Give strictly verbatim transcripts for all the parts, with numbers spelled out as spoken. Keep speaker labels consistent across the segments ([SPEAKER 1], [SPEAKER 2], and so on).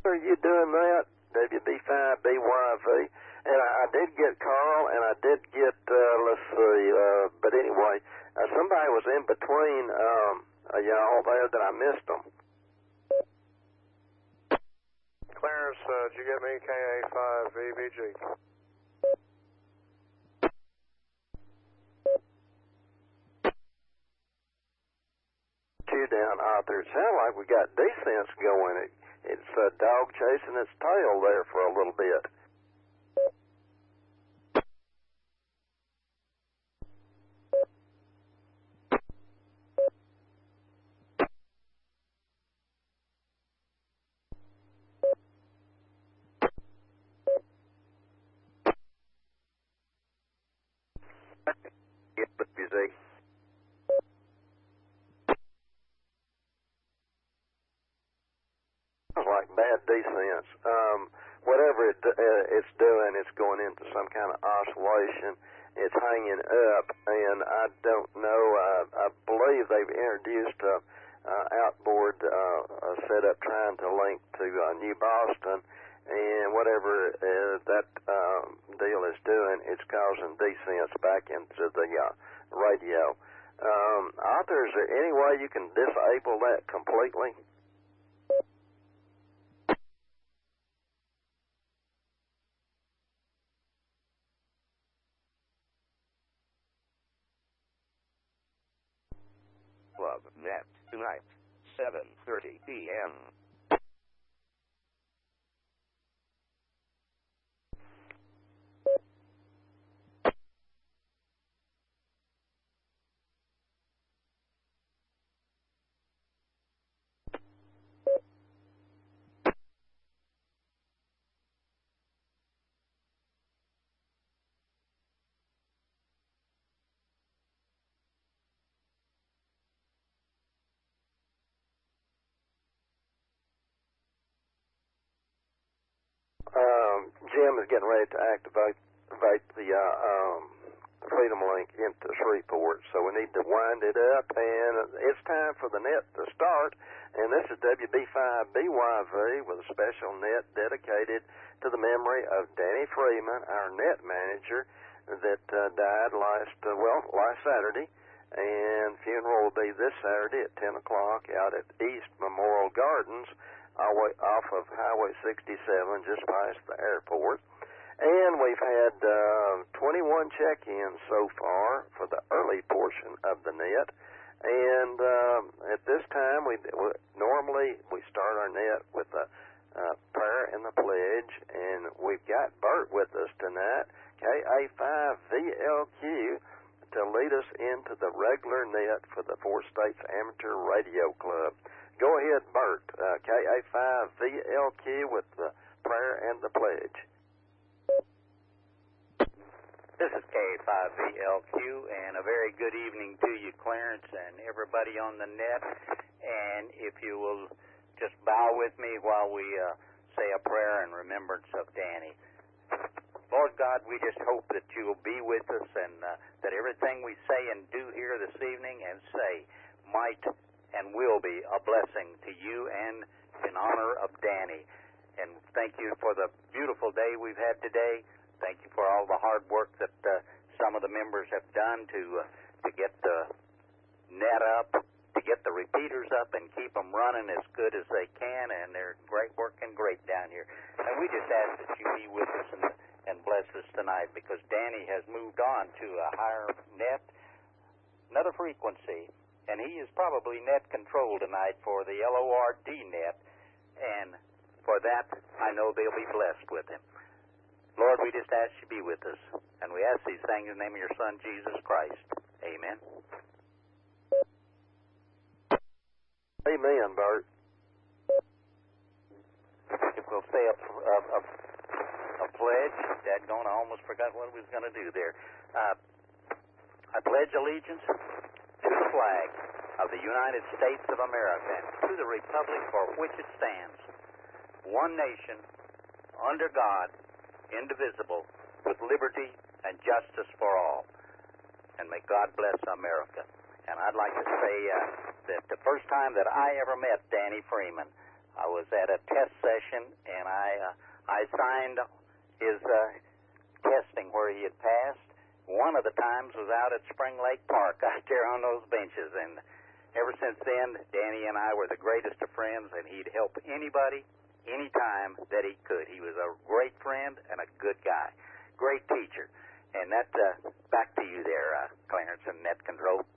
[SPEAKER 1] Are you doing that? W B five B Y V. And I, I did get Carl, and I did get, uh, let's see, uh, but anyway, uh, somebody was in between um, uh, y'all there that I missed them.
[SPEAKER 2] Clarence, uh, did you get me K A five V B G?
[SPEAKER 1] Two down out there. It sounds like we got defense going. It, it's a dog chasing its tail there for a little bit. Music. Sounds like bad defense. Um, whatever it, uh, it's doing, it's going into some kind of oscillation. It's hanging up, and I don't know. Uh, I believe they've introduced a uh, outboard uh, a setup trying to link to uh, New Boston, and whatever uh, that um, deal is doing, it's causing defense back into the uh, radio. Um, Arthur, is there any way you can disable that completely?
[SPEAKER 3] Club Net tonight, seven thirty p m
[SPEAKER 1] Um, Jim is getting ready to activate, activate the uh, um, Freedom Link into Shreveport, so we need to wind it up, and it's time for the net to start. And this is W B five B Y V with a special net dedicated to the memory of Danny Freeman, our net manager that uh, died last uh, well last Saturday. And funeral will be this Saturday at ten o'clock out at East Memorial Gardens, off of Highway sixty-seven, just past the airport. And we've had uh, twenty-one check-ins so far for the early portion of the net. And um, at this time, we, we normally we start our net with a uh, prayer and the pledge. And we've got Bert with us tonight, K A five V L Q, to lead us into the regular net for the Four States Amateur Radio Club. Go ahead, Bert, uh, K A five V L Q with the prayer and the pledge.
[SPEAKER 4] This is K A five V L Q, and a very good evening to you, Clarence, and everybody on the net. And if you will just bow with me while we uh, say a prayer in remembrance of Danny. Lord God, we just hope that you will be with us, and uh, that everything we say and do here this evening and say might and will be a blessing to you and in honor of Danny. And thank you for the beautiful day we've had today. Thank you for all the hard work that uh, some of the members have done to uh, to get the net up, to get the repeaters up and keep them running as good as they can, and they're great working great down here. And we just ask that you be with us and, and bless us tonight, because Danny has moved on to a higher net, another frequency, and he is probably net control tonight for the L O R D net, and for that I know they'll be blessed with him. Lord, we just ask you to be with us, and we ask these things in the name of your Son, Jesus Christ. Amen.
[SPEAKER 1] Amen, Bert.
[SPEAKER 4] If we'll say a, a, a, a pledge, Dadgone, I almost forgot what we was going to do there. Uh, I pledge allegiance to the flag of the United States of America and to the republic for which it stands, one nation, under God, indivisible, with liberty and justice for all. And may God bless America. And I'd like to say uh, that the first time that I ever met Danny Freeman, I was at a test session, and I uh, I signed his uh, testing where he had passed. One of the times was out at Spring Lake Park, out there on those benches, and ever since then, Danny and I were the greatest of friends, and he'd help anybody, anytime that he could. He was a great friend and a good guy, great teacher. And that, uh, back to you there, uh, Clarence, and Net Control.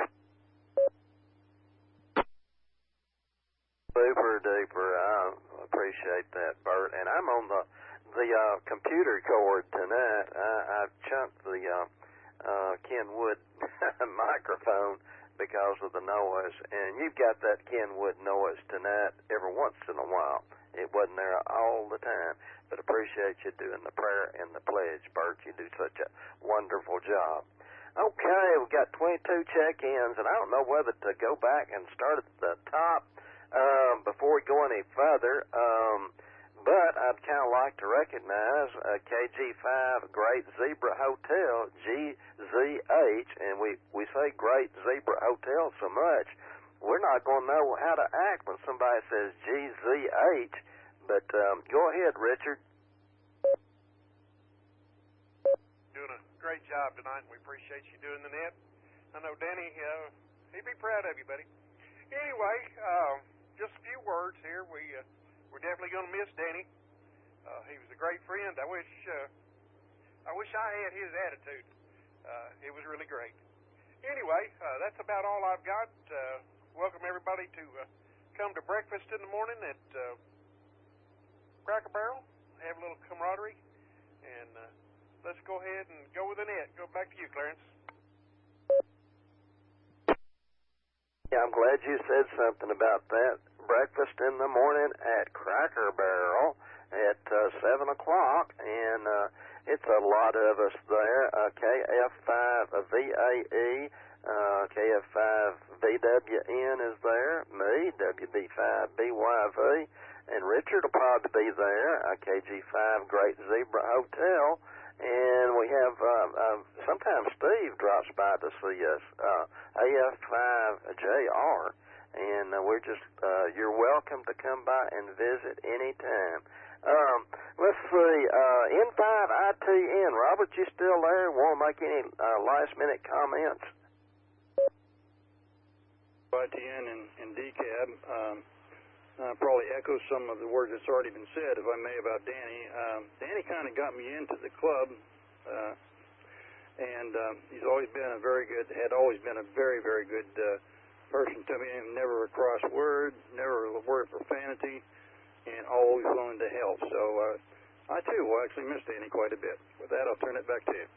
[SPEAKER 1] Super duper. I appreciate that, Bert. And I'm on the the uh, computer cord tonight. I, I've chunked the uh, uh, Kenwood microphone because of the noise, and you've got that Kenwood noise tonight every once in a while. It wasn't there all the time, but appreciate you doing the prayer and the pledge, Bert. You do such a wonderful job. Okay, we've got twenty-two check-ins, and I don't know whether to go back and start at the top um, before we go any further, um, but I'd kind of like to recognize uh, K G five Great Zebra Hotel, G Z H, and we, we say Great Zebra Hotel so much, we're not going to know how to act when somebody says G Z H, but um, go ahead, Richard.
[SPEAKER 2] Doing a great job tonight, and we appreciate you doing the net. I know Danny, uh, he'd be proud of you, buddy. Anyway, uh, just a few words here. We, uh, we're definitely going to miss Danny. Uh, he was a great friend. I wish, uh, I wish I had his attitude. Uh, it was really great. Anyway, uh, that's about all I've got. Uh, welcome everybody to uh, come to breakfast in the morning at uh, Cracker Barrel. Have a little camaraderie, and uh, let's go ahead and go with the net. Go back to you, Clarence.
[SPEAKER 1] Yeah, I'm glad you said something about that. Breakfast in the morning at Cracker Barrel at uh, seven o'clock, and uh, it's a lot of us there. Uh, K F five V A E, uh, K F five V W N is there, me, W B five B Y V, and Richard will probably be there, uh, K G five Great Zebra Hotel, and we have, uh, uh, sometimes Steve drops by to see us, uh, A F five J R, and uh, we're just, uh, you're welcome to come by and visit anytime. Um, let's see, uh, N five I T N, Robert, you still there? Want to make any uh, last-minute comments?
[SPEAKER 5] I T N and, and D C A B, um, uh, probably echo some of the words that's already been said, if I may, about Danny. Um, Danny kind of got me into the club, uh, and um, he's always been a very good, had always been a very, very good uh, person to me, and never a cross word, never a word of profanity, and always willing to help. So uh, I, too, will actually miss Danny quite a bit. With that, I'll turn it back to you.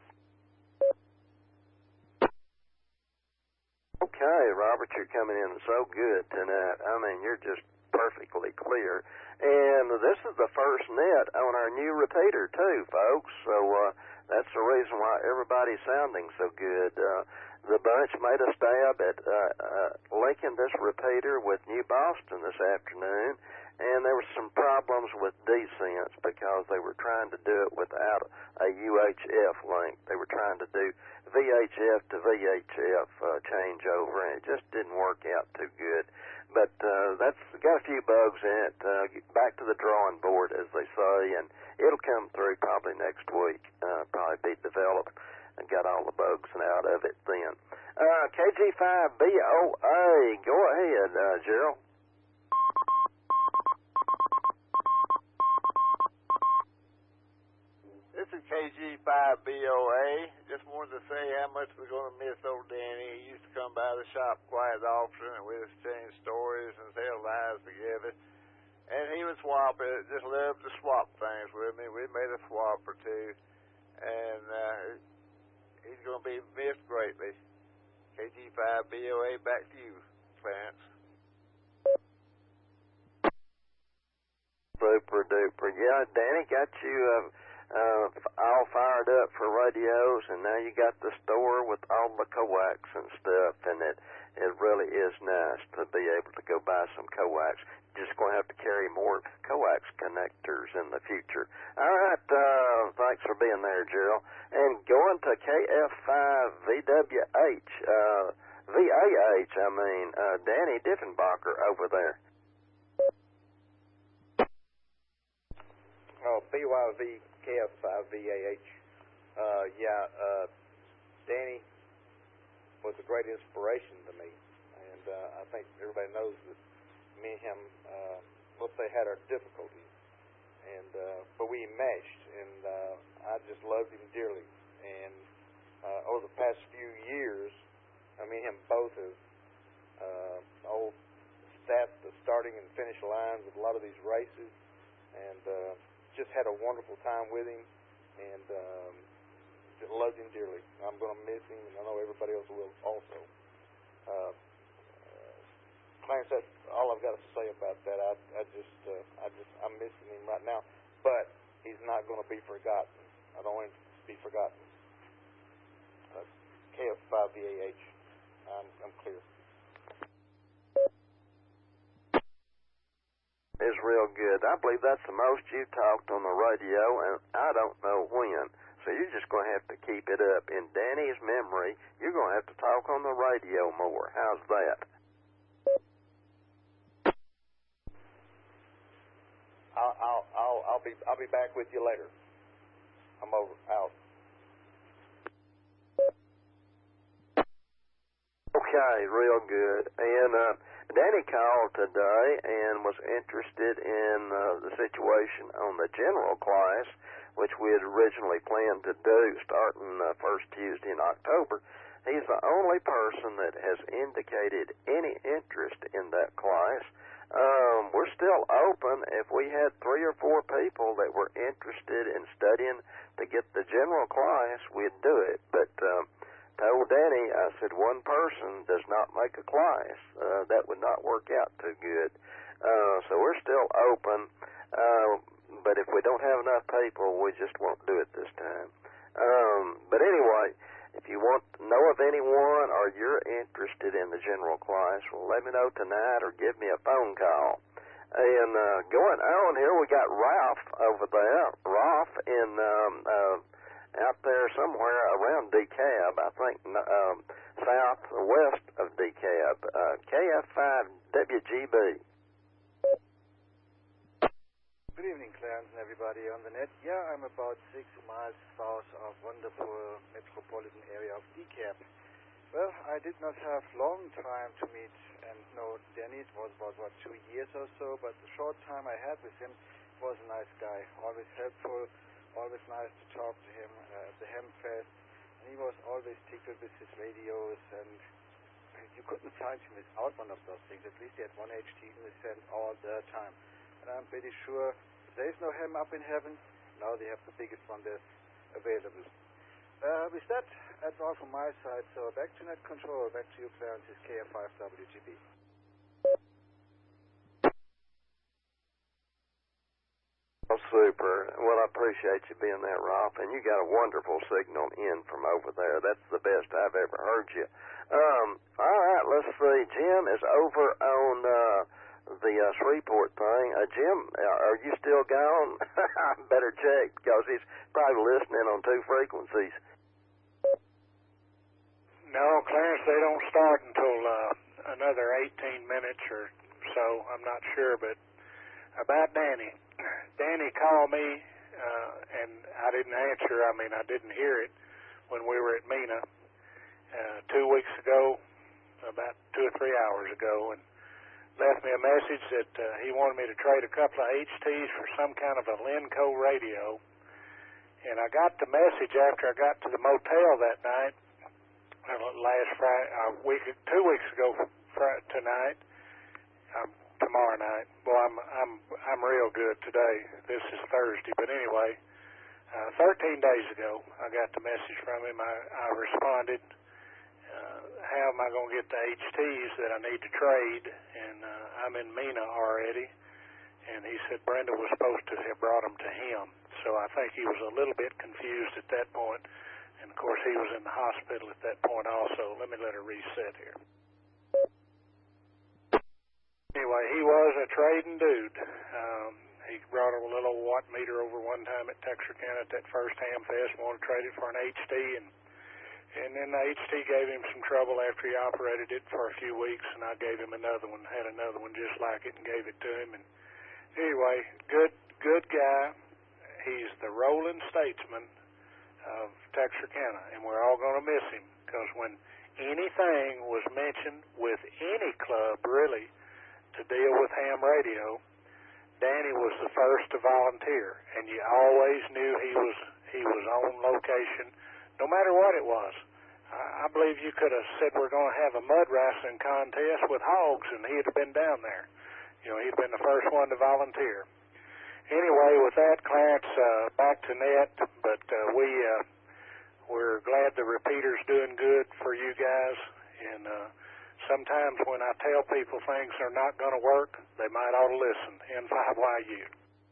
[SPEAKER 1] Okay, Robert, you're coming in so good tonight. I mean, you're just perfectly clear. And this is the first net on our new repeater, too, folks. So uh, that's the reason why everybody's sounding so good. Uh, the bunch made a stab at uh, uh, linking this repeater with New Boston this afternoon, and there were some problems with D-Sense because they were trying to do it without a U H F link. They were trying to do V H F to V H F uh, changeover, and it just didn't work out too good. But uh, that's got a few bugs in it. Uh, get back to the drawing board, as they say, and it'll come through probably next week, uh, probably be developed and got all the bugs out of it then. Uh, K G five B O A, go ahead, uh, Gerald.
[SPEAKER 6] This is K G five B O A. Just wanted to say how much we're going to miss old Danny. He used to come by the shop quite often, and we'd exchange stories and tell lies together. And he would swap it, just loved to swap things with me. We made a swap or two, and uh, he's going to be missed greatly. K G five B O A, back to you, Clarence.
[SPEAKER 1] Super duper. Yeah, Danny got you uh, uh, all fired up for radios, and now you got the store with all the coax and stuff, and it it really is nice to be able to go buy some coax. Just going to have to carry more coax connectors in the future. All right, uh, thanks for being there, Gerald. And going to K F five V W H, uh, V A H, I mean, uh, Danny Diffenbacher over there.
[SPEAKER 7] Oh, B Y V K F five V A H. Uh, yeah, uh, Danny was a great inspiration to me, and uh, I think everybody knows that me and him, uh, let's say, had our difficulties, and uh, but we meshed, and uh, I just loved him dearly. And uh, over the past few years, I mean, him both have uh, all sat the starting and finish lines of a lot of these races, and uh, just had a wonderful time with him, and um, just loved him dearly. I'm going to miss him, and I know everybody else will also. Uh, uh, Clarence, that's all I've got to say about that. I, I just, uh, I just, I'm missing him right now, but he's not going to be forgotten. I don't want him to be forgotten. Uh, K F five V A H. I'm, I'm clear.
[SPEAKER 1] Is real good. I believe that's the most you talked on the radio, and I don't know when. So you're just going to have to keep it up. In Danny's memory, you're going to have to talk on the radio more. How's that?
[SPEAKER 7] I'll, I'll, I'll, I'll be, I'll be back with you later. I'm over, out.
[SPEAKER 1] Okay, real good. And uh, Danny called today and was interested in uh, the situation on the general class, which we had originally planned to do starting uh, first Tuesday in October. He's the only person that has indicated any interest in that class. Um, we're still open. If we had three or four people that were interested in studying to get the general class, we'd do it. But um, told Danny, I said, one person does not make a class. Uh, that would not work out too good. Uh, so we're still open. Uh, but if we don't have enough people, we just won't do it this time. Um, but anyway, if you want to know of anyone or you're interested in the general class, well, let me know tonight or give me a phone call. And uh, going on here, we got Ralph over there. Ralph in um, uh, out there somewhere around DeKalb, I think um, southwest of DeKalb, uh, K F five W G B.
[SPEAKER 8] Good evening, Clarence and everybody on the net. Yeah, I'm about six miles south of wonderful metropolitan area of DeKalb. Well, I did not have long time to meet and know Danny. It was about, what, two years or so, but the short time I had with him, was a nice guy, always helpful, always nice to talk to him uh, at the Hemfest, and he was always tickled with his radios, and you couldn't find him without one of those things. At least he had one H T in his hand all the time. And I'm pretty sure if there is no Hem up in heaven, now they have the biggest one that's available. Uh, with that, that's all from my side. So back to net control, back to you, Clarence, is K F five W G B.
[SPEAKER 1] Well, super. Well, I appreciate you being there, Ralph. And you got a wonderful signal in from over there. That's the best I've ever heard you. Um, all right, let's see. Jim is over on uh, the uh, Shreveport thing. Uh, Jim, are you still gone? I better check because he's probably listening on two frequencies.
[SPEAKER 2] No, Clarence, they don't start until uh, another eighteen minutes or so. I'm not sure, but about Danny. Danny called me, uh, and I didn't answer. I mean, I didn't hear it when we were at Mena uh, two weeks ago, about two or three hours ago, and left me a message that uh, he wanted me to trade a couple of H Ts for some kind of a Lenco radio. And I got the message after I got to the motel that night, uh, last Friday, a week, two weeks ago Friday, tonight, um, tomorrow night. Well, I'm I'm I'm real good today. This is Thursday, but anyway, uh, thirteen days ago I got the message from him. I, I responded. Uh, how am I going to get the H Ts that I need to trade? And uh, I'm in Mena already. And he said Brenda was supposed to have brought them to him. So I think he was a little bit confused at that point. And, of course, he was in the hospital at that point also. Let me let her reset here. Anyway, he was a trading dude. Um, he brought a little watt meter over one time at Texarkana at that first Ham Fest, wanted to trade it for an H T, and and then the H T gave him some trouble after he operated it for a few weeks, and I gave him another one, had another one just like it and gave it to him. And anyway, good good guy, he's the rolling statesman of Texarkana, and we're all going to miss him, because when anything was mentioned with any club, really, to deal with ham radio, Danny was the first to volunteer, and you always knew he was he was on location, no matter what it was. I, I believe you could have said we're going to have a mud wrestling contest with hogs, and he'd have been down there. You know, he'd been the first one to volunteer. Anyway, with that, Clarence, uh, back to net, but uh, we, uh, we're glad the repeater's doing good for you guys, and uh, sometimes when I tell people things are not going to work, they might ought to listen. N five Y U.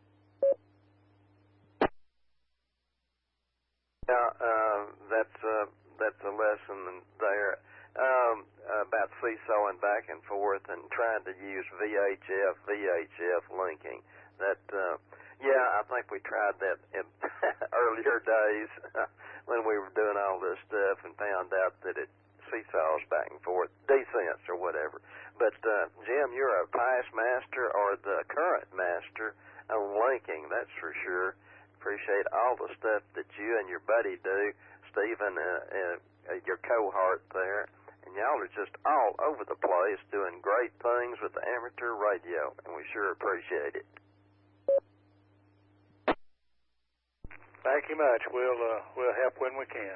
[SPEAKER 1] Yeah, uh, that's, uh, that's a lesson there um, about seesawing back and forth and trying to use V H F, V H F linking. That, uh, yeah, I think we tried that in earlier days when we were doing all this stuff and found out that it seesaws back and forth, descents or whatever. But, uh, Jim, you're a past master or the current master on linking, that's for sure. Appreciate all the stuff that you and your buddy do, Stephen, uh, uh, your cohort there. And y'all are just all over the place doing great things with the amateur radio, and we sure appreciate it.
[SPEAKER 2] Thank you much. We'll uh, we'll help when we can.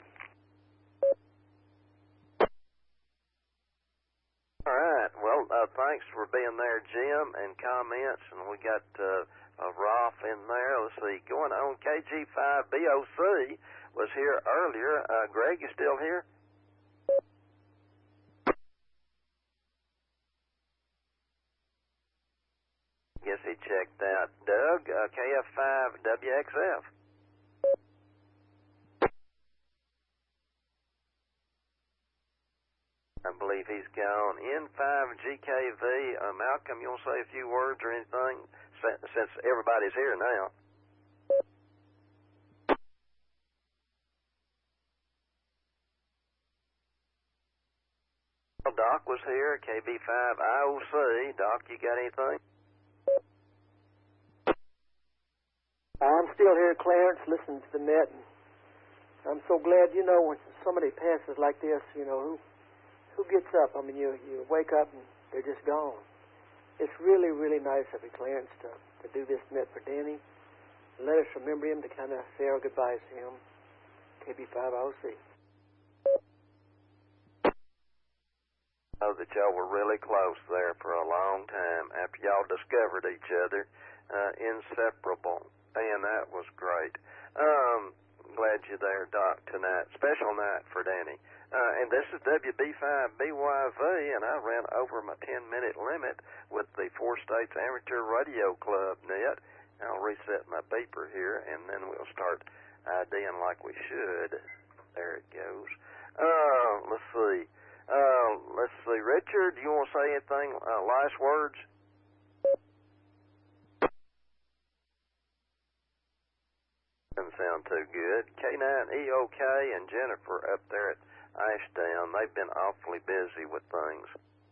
[SPEAKER 1] All right. Well, uh, thanks for being there, Jim, and comments. And we got uh, uh, Rolf in there. Let's see. Going on, K G five B O C was here earlier. Uh, Greg, you still here? Guess he checked out. Doug, uh, K F five W X F. I believe he's gone. N five G K V. Uh, Malcolm, you want to say a few words or anything since everybody's here now? Well, Doc was here, K B five I O C. Doc, you got anything?
[SPEAKER 9] I'm still here, Clarence, listening to the net. And I'm so glad, you know, when somebody passes like this, you know, who who gets up? I mean, you you wake up and they're just gone. It's really, really nice of you, Clarence, to, to do this net for Danny. Let us remember him, to kind of say our goodbyes to him. K B five I O C.
[SPEAKER 1] I know that y'all were really close there for a long time after y'all discovered each other. Uh, inseparable. Man, that was great. Um, glad you're there, Doc, tonight. Special night for Danny. Uh, and this is W B five B Y V, and I ran over my ten-minute limit with the Four States Amateur Radio Club net. I'll reset my beeper here, and then we'll start IDing like we should. There it goes. Uh, let's see. Uh, let's see. Richard, do you want to say anything? Uh, last words? Doesn't sound too good. K nine E O K and Jennifer up there at Ashdown, they've been awfully busy with things.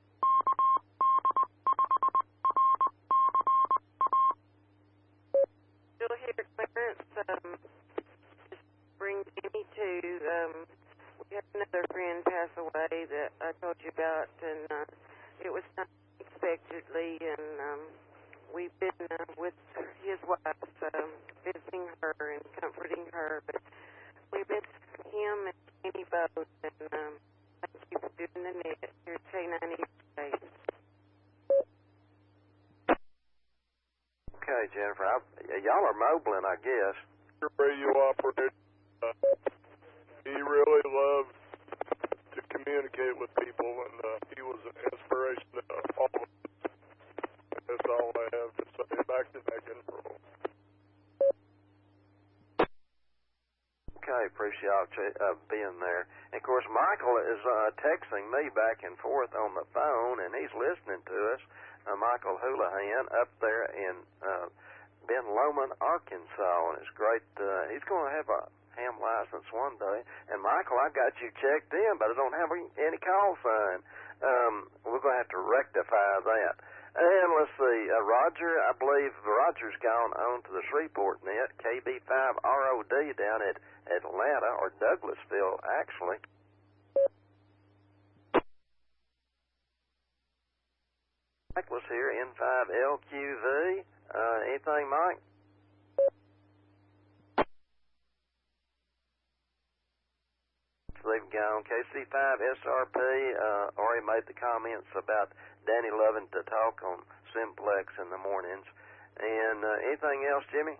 [SPEAKER 10] Still here, Clarence. Um, just bring Danny to, um, we had another friend pass away that I told you about, and uh, it was unexpectedly, and um, we've been uh, with his wife, um, visiting her and comforting her, but we miss him and Danny both, and um, thank you for doing the net here at K nine E O K.
[SPEAKER 1] Okay, Jennifer, I, y'all are mobiling, I guess.
[SPEAKER 11] Radio operator, uh, he really loved to communicate with people, and uh, he was an inspiration to all of us. That's all I have to say. Back to Megan.
[SPEAKER 1] Okay, appreciate y'all uh, being there. And of course, Michael is uh, texting me back and forth on the phone, and he's listening to us. Uh, Michael Houlihan up there in uh, Ben Lomond, Arkansas, and it's great. Uh, he's going to have a ham license one day. And Michael, I got you checked in, but I don't have any call sign. Um, we're going to have to rectify that. And let's see, uh, Roger, I believe Roger's gone on to the Shreveport net, K B five R O D down at Atlanta, or Douglasville, actually. Mike was here, N five L Q V. Uh, anything, Mike? They've gone. K C five S R P uh, already made the comments about Danny loving to talk on Simplex in the mornings. And uh, anything else, Jimmy?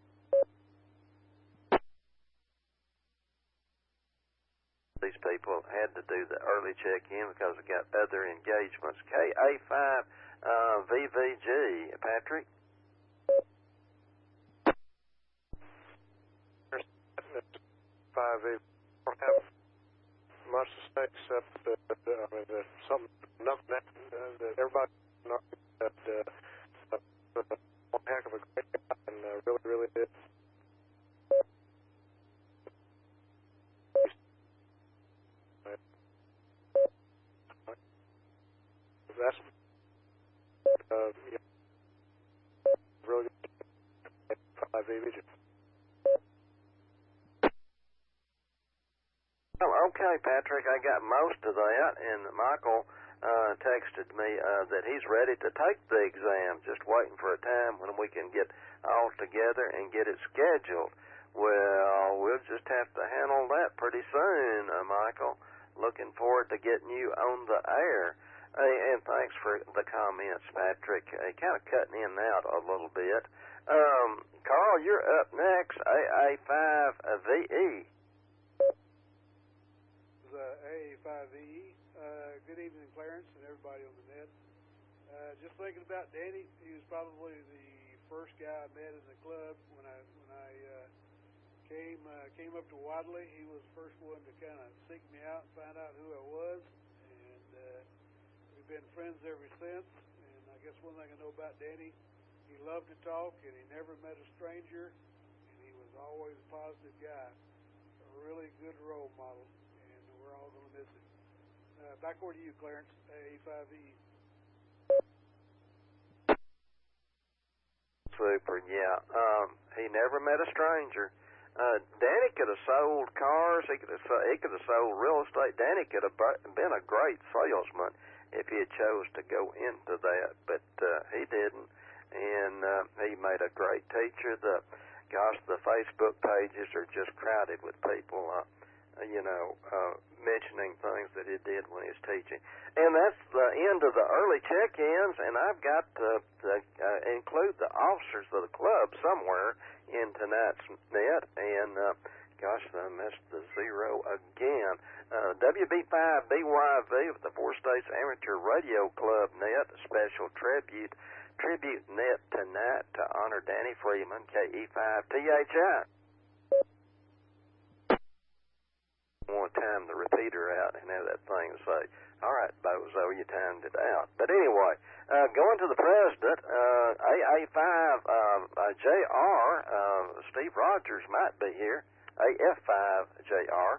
[SPEAKER 1] These people had to do the early check-in because they got other engagements. K A five uh, V V G, Patrick?
[SPEAKER 11] five V don't have much to say except that uh, I mean, there's something enough that, uh, that everybody knows that uh, uh, one heck of a great guy and uh, really, really did. That's uh, yeah, really good. five V V G.
[SPEAKER 1] Oh, okay, Patrick, I got most of that, and Michael uh, texted me uh, that he's ready to take the exam, just waiting for a time when we can get all together and get it scheduled. Well, we'll just have to handle that pretty soon, uh, Michael. Looking forward to getting you on the air. Hey, and thanks for the comments, Patrick. Uh, kind of cutting in and out a little bit. Um, Carl, you're up next, A A five V E.
[SPEAKER 12] Uh, A A five V E. Uh, good evening, Clarence, and everybody on the net. Uh, just thinking about Danny, he was probably the first guy I met in the club when I when I uh, came uh, came up to Wadley. He was the first one to kind of seek me out and find out who I was, and uh, we've been friends ever since. And I guess one thing I know about Danny, he loved to talk, and he never met a stranger, and he was always a positive guy, a really good role model. We're all going to miss it. Uh, back over to you, Clarence, A A five V E.
[SPEAKER 1] Super, yeah. Um, he never met a stranger. Uh, Danny could have sold cars. He could have he could have sold real estate. Danny could have been a great salesman if he had chose to go into that, but uh, he didn't. And uh, he made a great teacher. The gosh, the Facebook pages are just crowded with people. Uh, you know, uh, mentioning things that he did when he was teaching. And that's the end of the early check-ins, and I've got to, to uh, include the officers of the club somewhere in tonight's net, and uh, gosh, I missed the zero again. Uh, W B five B Y V of the Four States Amateur Radio Club net, a special tribute, tribute net tonight to honor Danny Freeman, K E five T H I. Want to time the repeater out and have that thing say, all right, Bozo, you timed it out. But anyway, uh, going to the president, uh, A A five uh, uh, J R, uh, Steve Rogers might be here, A F five J R.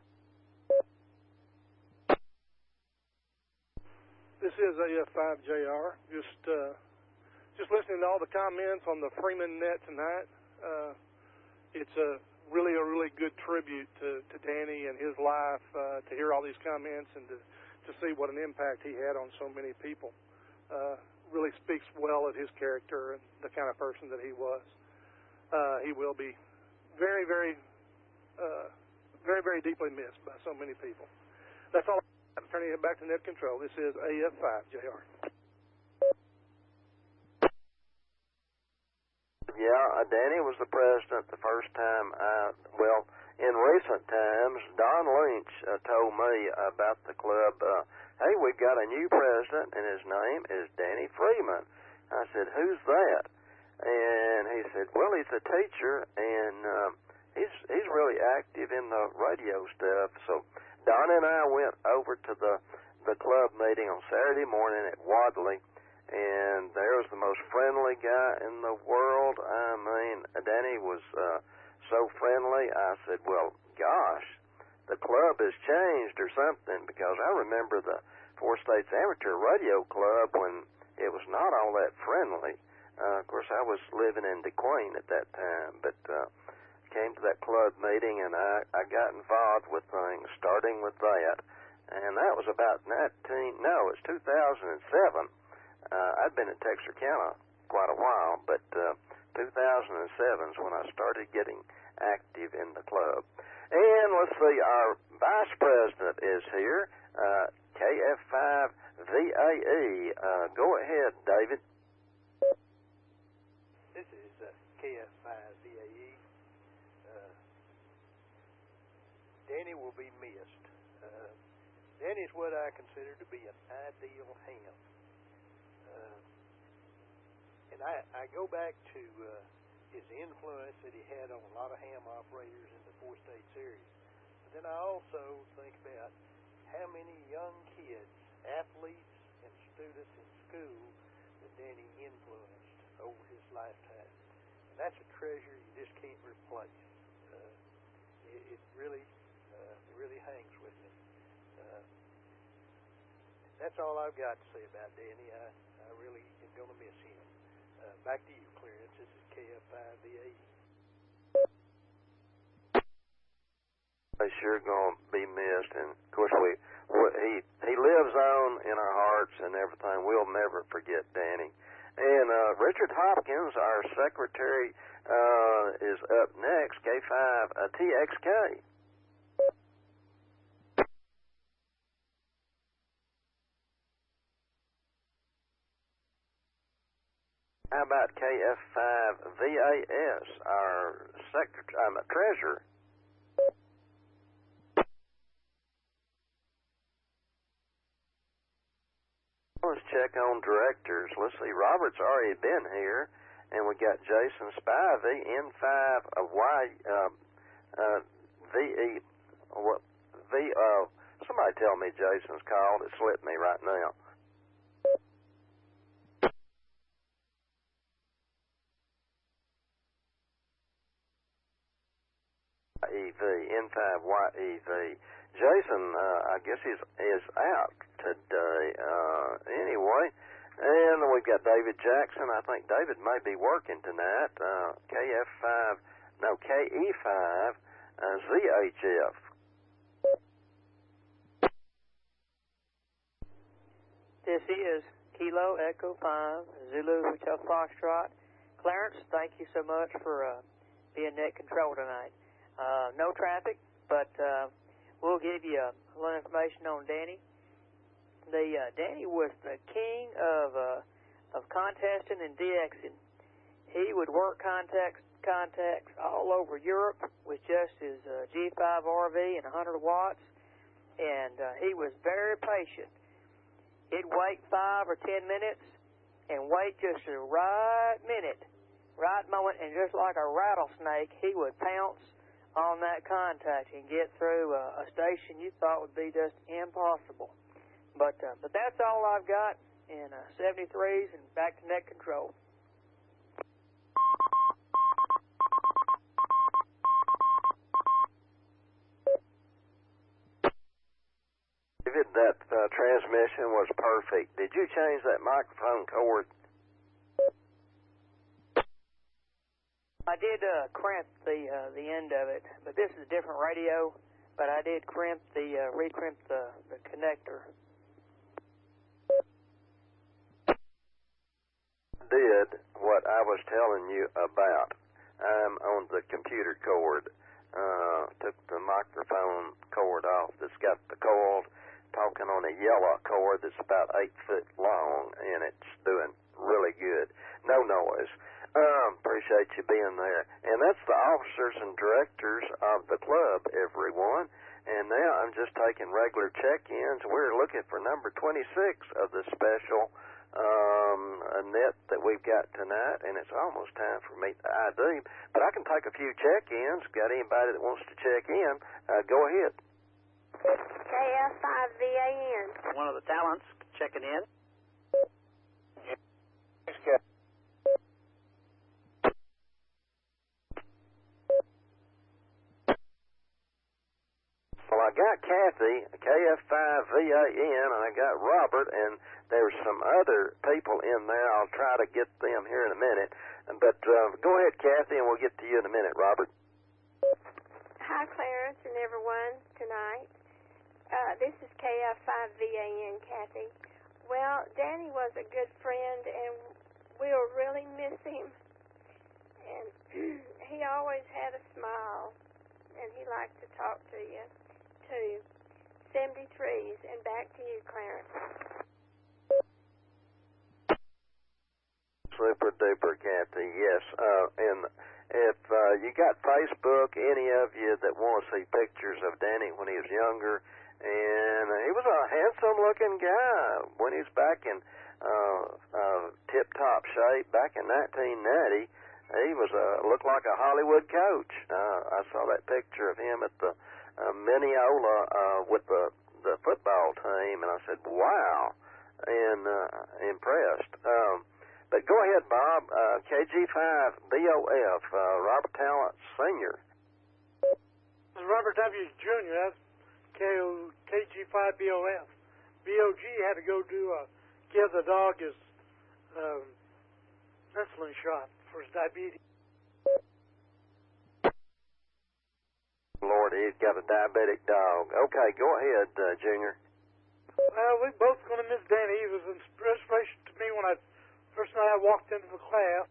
[SPEAKER 13] This is A F five J R. Just, uh, just listening to all the comments on the Freeman net tonight. Uh, it's a really a really good tribute to, to Danny and his life, uh, to hear all these comments and to, to see what an impact he had on so many people. Uh, really speaks well of his character and the kind of person that he was. Uh, he will be very, very, uh, very, very deeply missed by so many people. That's all. I'm turning it back to net control. This is A F five J R.
[SPEAKER 1] Yeah, uh, Danny was the president the first time I, well, in recent times, Don Lynch uh, told me about the club, uh, hey, we've got a new president, and his name is Danny Freeman. I said, who's that? And he said, well, he's a teacher, and uh, he's he's really active in the radio stuff. So Don and I went over to the, the club meeting on Saturday morning at Wadley, and there was the most friendly guy in the world. I mean, Danny was uh, so friendly. I said, well, gosh, the club has changed or something, because I remember the Four States Amateur Radio Club when it was not all that friendly. Uh, of course, I was living in DeQueen at that time, but uh, came to that club meeting, and I, I got involved with things, starting with that. And that was about nineteen, no, it was two thousand seven. Uh, I'd been in Texarkana quite a while, but uh, two thousand seven is when I started getting active in the club. And let's see, our vice president is here, uh, K F five V A E. Uh, go ahead, David.
[SPEAKER 14] This is uh, K F five V A E. Uh, Danny will be missed. Uh, Danny's what I consider to be an ideal ham. Uh, and I, I go back to uh, his influence that he had on a lot of ham operators in the four states area. But then I also think about how many young kids, athletes, and students in school that Danny influenced over his lifetime. And that's a treasure you just can't replace. Uh, it, it really, uh, it really hangs with me. Uh, that's all I've got to say about Danny. I, I really am going to miss him. Uh, back to you, Clarence. This is K F five V A E.
[SPEAKER 1] He's sure going to be missed, and of course we, we he he lives on in our hearts and everything. We'll never forget Danny. And uh, Richard Hopkins, our secretary, uh, is up next. K five uh, T X K. How about K F five V A S, our secretary, um, treasurer? Let's check on directors. Let's see, Robert's already been here, and we got Jason Spivey, N five uh, Y uh, uh, V E what V uh somebody tell me Jason's called. It slipped me right now. E V N five Y E V. Jason, uh, I guess he's is out today. Uh, anyway, and we've got David Jackson. I think David may be working tonight. Uh, K F five, no K E five, uh, Z H F.
[SPEAKER 15] This is Kilo Echo five Zulu Hotel Foxtrot. Clarence, thank you so much for uh, being net control tonight. Uh, no traffic, but uh, we'll give you a little information on Danny. The uh, Danny was the king of uh, of contesting and DXing. He would work contacts contacts all over Europe with just his uh, G five R V and one hundred watts, and uh, he was very patient. He'd wait five or ten minutes and wait just the right minute, right moment, and just like a rattlesnake, he would pounce on that contact and get through uh, a station you thought would be just impossible. But uh, but that's all I've got in uh, seventy-threes and back to net control.
[SPEAKER 1] David, that uh, transmission was perfect. Did you change that microphone cord?
[SPEAKER 15] I did uh, crimp the uh, the end of it, but this is a different radio. But I did crimp the uh, recrimp the the connector.
[SPEAKER 1] Did what I was telling you about. I'm on the computer cord. Uh, took the microphone cord off. That's got the coil. Talking on a yellow cord that's about eight foot long, and it's doing really good. No noise. Um, appreciate you being there. And that's the officers and directors of the club, everyone. And now I'm just taking regular check-ins. We're looking for number twenty-six of the special um, net that we've got tonight, and it's almost time for me to I D. But I can take a few check-ins. Got anybody that wants to check in? Uh, go ahead.
[SPEAKER 16] K F five V A N.
[SPEAKER 4] One of the talents checking in.
[SPEAKER 1] Well, I got Kathy, K F five V A N, and I got Robert, and there's some other people in there. I'll try to get them here in a minute. But uh, go ahead, Kathy, and we'll get to you in a minute, Robert.
[SPEAKER 16] Hi, Clarence and everyone tonight. Uh, this is K F five V A N, Kathy. Well, Danny was a good friend, and we'll really miss him. And he always had a smile, and he liked to talk to you, too. seventy-threes, and back to you, Clarence.
[SPEAKER 1] Super duper, Kathy. Yes. Uh, and if uh, you got Facebook, any of you that want to see pictures of Danny when he was younger, and he was a handsome-looking guy when he was back in uh, uh, tip-top shape back in nineteen ninety. He was uh, looked like a Hollywood coach. Uh, I saw that picture of him at the uh, Mineola uh, with the the football team, and I said, "Wow," and uh, impressed. Um, But go ahead, Bob. Uh, K G five B O F, uh, Robert Talent Senior.
[SPEAKER 17] This is Robert W. Junior That's K G five B O F. B O G had to go do a, give the dog his um, insulin shot for his diabetes.
[SPEAKER 1] Lord, he's got a diabetic dog. Okay, go ahead, uh, Junior.
[SPEAKER 17] Well, we're both going to miss Danny. He was an inspiration to me when I first night I walked into the class.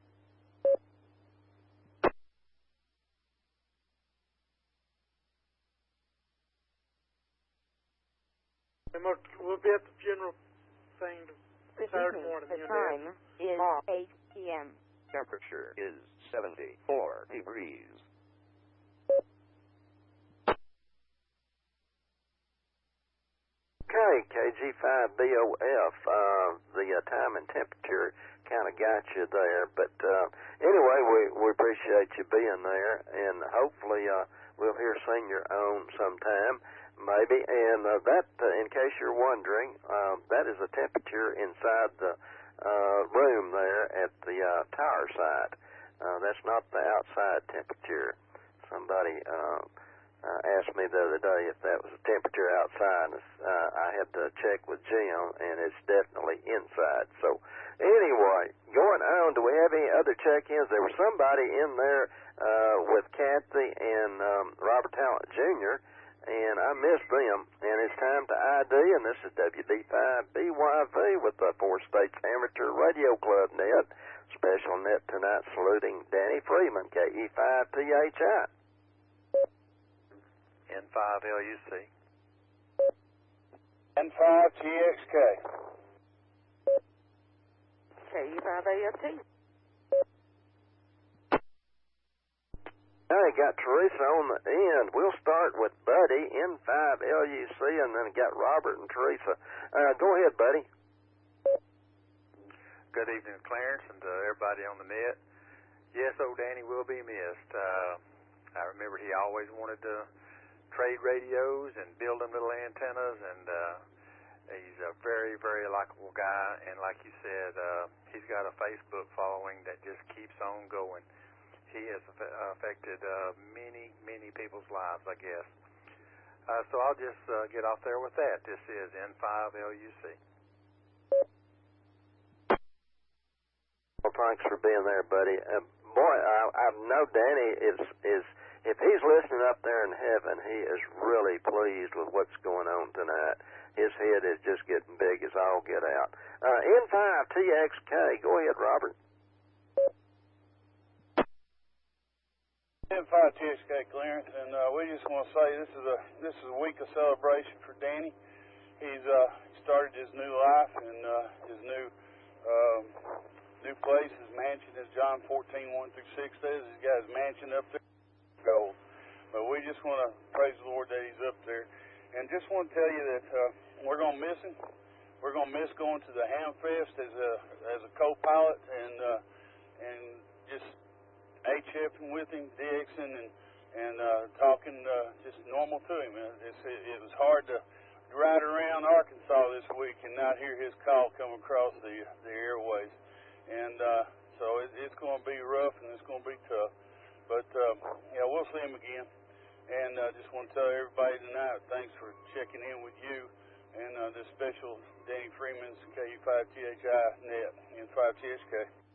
[SPEAKER 17] And we'll, we'll be at the funeral thing Saturday morning.
[SPEAKER 18] The time is eight P M
[SPEAKER 3] Temperature is seventy-four degrees.
[SPEAKER 1] Okay, K G five B O F, uh, the uh, time and temperature kind of got you there. But uh, anyway, we, we appreciate you being there, and hopefully uh, we'll hear Senior on sometime, maybe. And uh, that, uh, in case you're wondering, uh, that is the temperature inside the uh, room there at the uh, tower site. Uh, that's not the outside temperature. Somebody uh, uh, asked me the other day if that was the temperature outside. Uh, I had to check with Jim, and it's definitely inside. So anyway, going on, do we have any other check-ins? There was somebody in there uh, with Kathy and um, Robert Talent Junior, and I missed them. And it's time to I D, and this is W D five B Y V with the Four States Amateur Radio Club net. Special net tonight saluting Danny Freeman, K E five T H I.
[SPEAKER 19] N five L U C.
[SPEAKER 20] N five T X K.
[SPEAKER 10] K E five A F T.
[SPEAKER 1] Now you got Teresa on the end. We'll start with Buddy, N five L U C, and then got Robert and Teresa. Uh, go ahead, Buddy.
[SPEAKER 19] Good evening, Clarence, and uh, everybody on the net. Yes, old Danny will be missed. Uh, I remember he always wanted to trade radios and build them little antennas, and uh, he's a very, very likable guy. And like you said, uh, he's got a Facebook following that just keeps on going. He has affected uh, many, many people's lives, I guess. Uh, so I'll just uh, get off there with that. This is N five L U C.
[SPEAKER 1] Well, thanks for being there, buddy. Uh, boy, I, I know Danny is is if he's listening up there in heaven, he is really pleased with what's going on tonight. His head is just getting big as all get out. Uh, N five T X K. Go ahead, Robert.
[SPEAKER 20] N five T X K, Clarence, and uh, we just want to say this is a this is a week of celebration for Danny. He's uh, started his new life and uh, his new. Um, New place, his mansion, as John fourteen, one through six says. He's got his mansion up there, gold. But we just want to praise the Lord that he's up there. And just want to tell you that uh, we're going to miss him. We're going to miss going to the Hamfest as a as a co-pilot and uh, and just HFing with him, DXing and and uh, talking uh, just normal to him. It's, it, it was hard to ride around Arkansas this week and not hear his call come across the the airways. And uh, so it, it's going to be rough and it's going to be tough. But, uh, yeah, we'll see him again. And I just want to tell everybody tonight, thanks for checking in with you and uh, this special Danny Freeman's K U five T H I net and five T H K.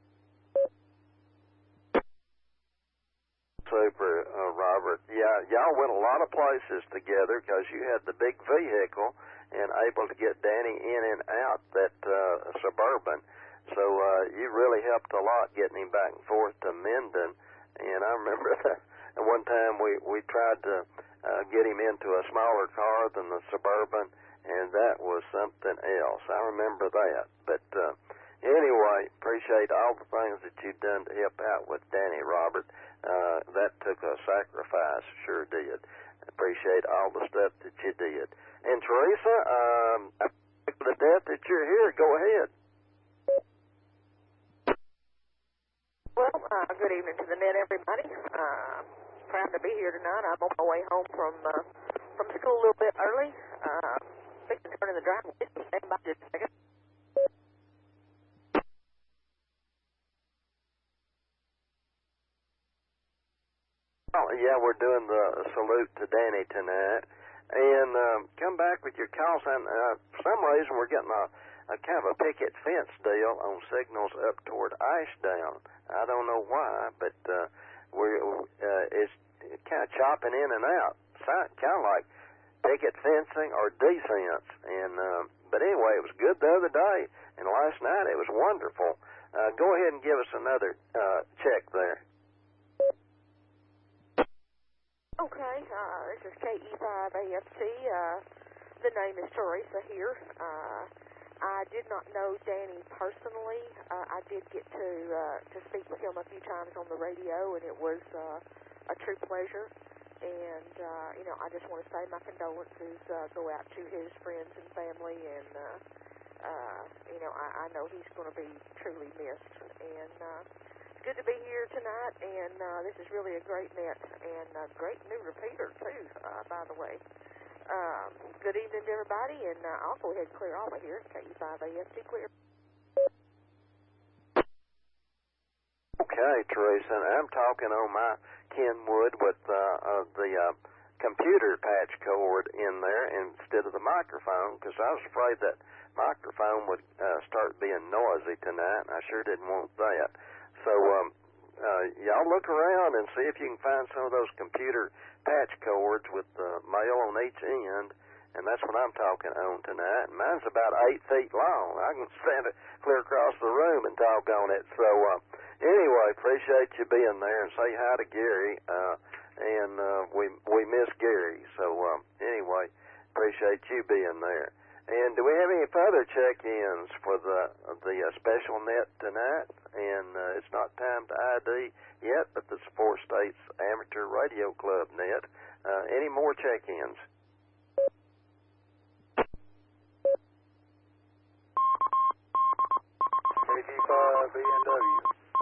[SPEAKER 1] Super, uh, Robert. Yeah, y'all went a lot of places together because you had the big vehicle and able to get Danny in and out that uh, Suburban. So uh, you really helped a lot getting him back and forth to Minden. And I remember that one time we, we tried to uh, get him into a smaller car than the Suburban, and that was something else. I remember that. But uh, anyway, appreciate all the things that you've done to help out with Danny, Robert. Uh, that took a sacrifice, sure did. Appreciate all the stuff that you did. And Teresa, um, for the death that you're here, go ahead.
[SPEAKER 15] Well, uh, good evening to the net, everybody. Uh, proud to be here tonight. I'm on my way home from uh, from school a little bit early. Uh, fixing to turn in the driveway. Stand by just a second.
[SPEAKER 1] Oh, yeah, we're doing the salute to Danny tonight. And um, come back with your calls. And uh, for some reason, we're getting a, a kind of a picket fence deal on signals up toward Ashdown. I don't know why, but uh, we're uh, it's kind of chopping in and out. Kind of like picket fencing or defense. And um, but anyway, it was good the other day, and last night it was wonderful. Uh, go ahead and give us another uh, check there.
[SPEAKER 15] Okay, uh, this is K E five A F T. Uh, the name is Teresa here. Uh, I did not know Danny personally. Uh, I did get to uh, to speak with him a few times on the radio, and it was uh, a true pleasure. And, uh, you know, I just want to say my condolences uh, go out to his friends and family, and, uh, uh, you know, I, I know he's going to be truly missed. And uh, it's good to be here tonight, and uh, this is really a great net, and a great new repeater, too, uh, by the way. Um, good evening to everybody, and uh, I'll go ahead and clear all of here. K U five A F T clear.
[SPEAKER 1] Okay, Teresa, and I'm talking on my Kenwood with uh, uh, the uh, computer patch cord in there instead of the microphone, because I was afraid that microphone would uh, start being noisy tonight, and I sure didn't want that. So um, uh, y'all look around and see if you can find some of those computer patch cords with uh, mail on each end, and that's what I'm talking on tonight. And mine's about eight feet long. I can stand it clear across the room and talk on it. So uh, anyway, appreciate you being there, and say hi to Gary. Uh, and uh, we we miss Gary. So um, anyway, appreciate you being there. And do we have any further check-ins for the the uh, special net tonight? And uh, it's not time to I D yet, but the Four States Amateur Radio Club net. Uh, any more check-ins?
[SPEAKER 20] K G five B N W.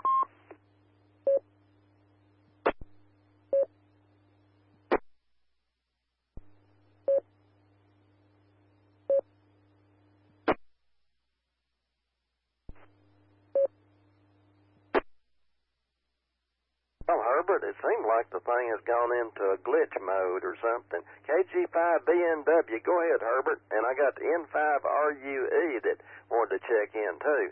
[SPEAKER 1] Well, Herbert, it seemed like the thing has gone into a glitch mode or something. K G five B N W, go ahead, Herbert. And I got the N five R U E that wanted to check in, too.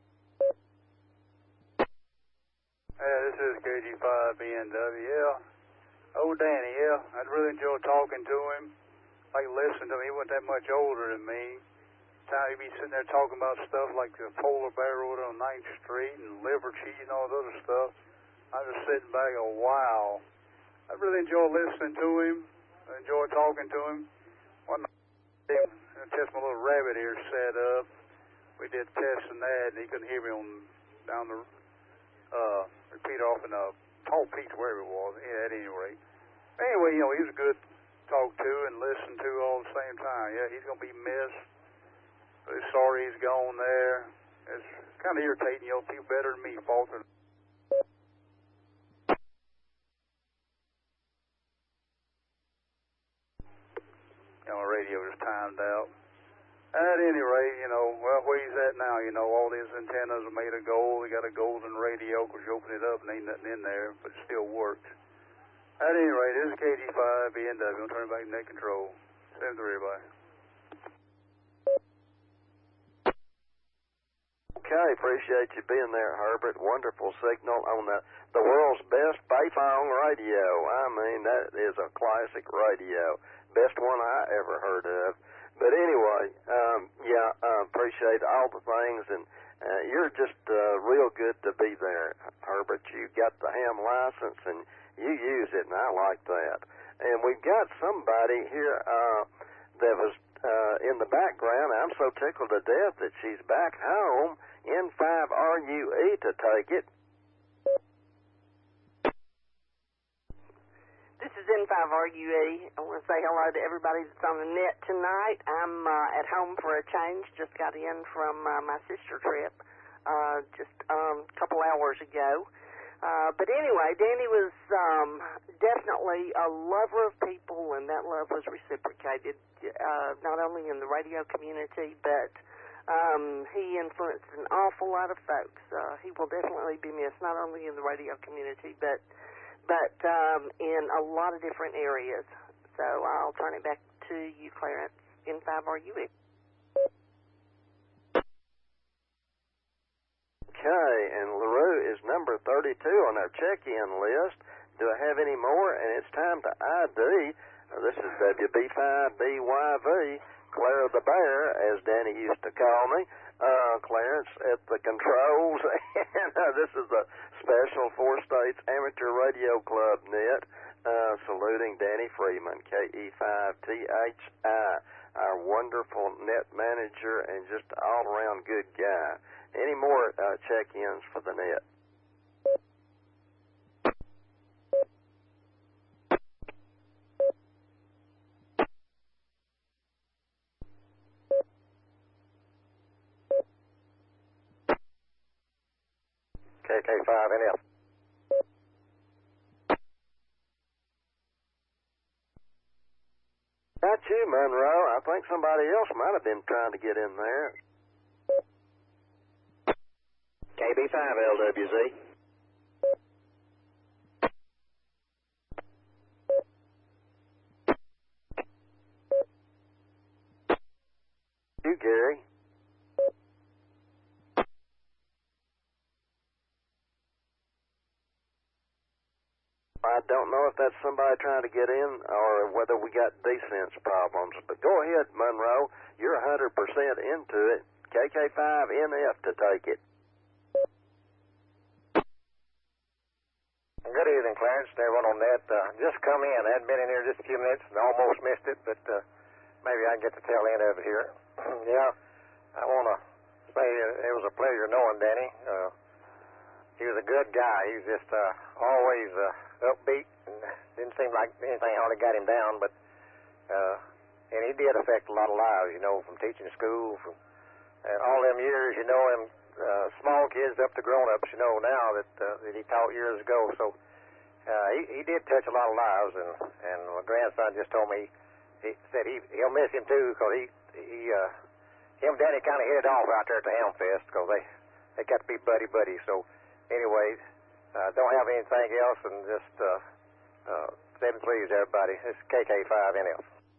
[SPEAKER 20] Yeah, this is K G five B N W, yeah. Oh, Danny, yeah. I'd really enjoy talking to him. Like, listening to him. He wasn't that much older than me. Time he'd be sitting there talking about stuff like the polar bear road on ninth street and liver cheese and all that other stuff. I was just sitting back a while. I really enjoy listening to him. I enjoy talking to him. One night, I test my little rabbit ear set up. We did testing that, and he couldn't hear me on down the uh, repeater off in a Tall Peaks, wherever it was. Yeah, at any rate. Anyway, you know, he was good to talk to and listen to all at the same time. Yeah, he's gonna be missed. But sorry he's gone there. It's kind of irritating. You know, people better than me faltering. You know, my radio is timed out. At any rate, you know, well, where he's at now, you know, all these antennas are made of gold. They got a golden radio, because you open it up and ain't nothing in there, but it still works. At any rate, this is K G five B N W. I'm turning back to net control. seven three, everybody.
[SPEAKER 1] Okay, appreciate you being there, Herbert. Wonderful signal on the, the world's best payphone radio. I mean, that is a classic radio. Best one I ever heard of. But anyway, um, yeah, uh, appreciate all the things, and uh, you're just uh, real good to be there, Herbert. You got the ham license, and you use it, and I like that. And we've got somebody here uh, that was uh, in the background. I'm so tickled to death that she's back home in five R U E to take it.
[SPEAKER 19] This is N five R U E. I want to say hello to everybody that's on the net tonight. I'm uh, at home for a change. Just got in from uh, my sister trip uh, just um, a couple hours ago. Uh, but anyway, Danny was um, definitely a lover of people, and that love was reciprocated, uh, not only in the radio community, but um, he influenced an awful lot of folks. Uh, he will definitely be missed, not only in the radio community, but but um, in a lot of different areas. So I'll turn it back to you, Clarence, N five R U E.
[SPEAKER 1] Okay, and LaRue is number thirty-two on our check-in list. Do I have any more? And it's time to I D. Uh, this is W B five B Y V, Clara the Bear, as Danny used to call me. Uh, Clarence at the controls, and uh, this is the Special Four States Amateur Radio Club net, uh, saluting Danny Freeman, K E five T H I, our wonderful net manager and just all-around good guy. Any more uh, check-ins for the net?
[SPEAKER 7] K K five N F.
[SPEAKER 1] Not you, Monroe. I think somebody else might have been trying to get in there.
[SPEAKER 7] K B five L W Z.
[SPEAKER 1] You, Gary. I don't know if that's somebody trying to get in or whether we got defense problems. But go ahead, Monroe. You're one hundred percent into it. K K five N F to take it.
[SPEAKER 7] Good evening, Clarence, and everyone on net. Uh, just come in. I hadn't been in here just a few minutes and almost missed it, but uh, maybe I can get the tail end of it here. Yeah, I want to say uh, it was a pleasure knowing Danny. Uh, he was a good guy. He was just uh, always uh, upbeat, and didn't seem like anything hardly got him down, but uh, and he did affect a lot of lives, you know, from teaching school, from uh, all them years, you know, him uh, small kids up to grown-ups, you know, now that, uh, that he taught years ago. So uh, he, he did touch a lot of lives, and, and my grandson just told me, he said he, he'll miss him too, because he, he uh, him and Danny kind of hit it off out there at the Hamfest, because they, they got to be buddy-buddy. So anyways, uh, don't have anything else, and just uh, uh, seven threes, everybody. This is K K five N F.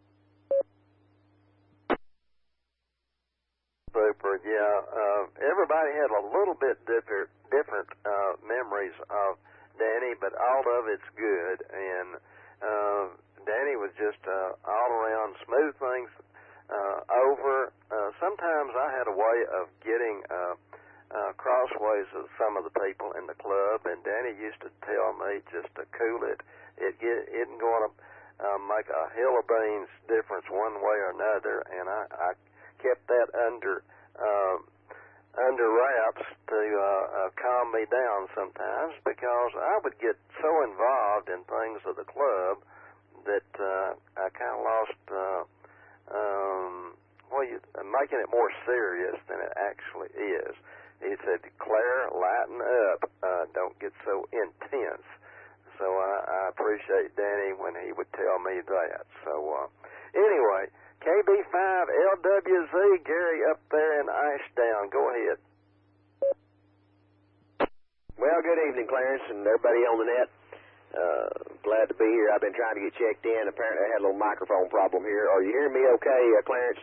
[SPEAKER 1] Super, yeah. Uh, everybody had a little bit different, different uh, memories of Danny, but all of it's good. And uh, Danny was just uh, all around smooth things uh, over. Uh, sometimes I had a way of getting uh, uh, crossways of some of the people in the club, and Danny used to tell me just to cool it. It get, isn't going to uh, make a hill of beans difference one way or another, and I, I kept that under uh, under wraps to uh, uh, calm me down sometimes, because I would get so involved in things of the club that uh, I kind of lost, uh, um, well, you, making it more serious than it actually is. He said, Claire, lighten up. Uh, don't get so intense. So I, I appreciate Danny when he would tell me that. So uh, anyway, K B five L W Z, Gary up there in Ashdown. Go ahead.
[SPEAKER 7] Well, good evening, Clarence, and everybody on the net.
[SPEAKER 19] Uh, glad to be here. I've been trying to get checked in. Apparently I had a little microphone problem here. Are you hearing me okay, uh, Clarence?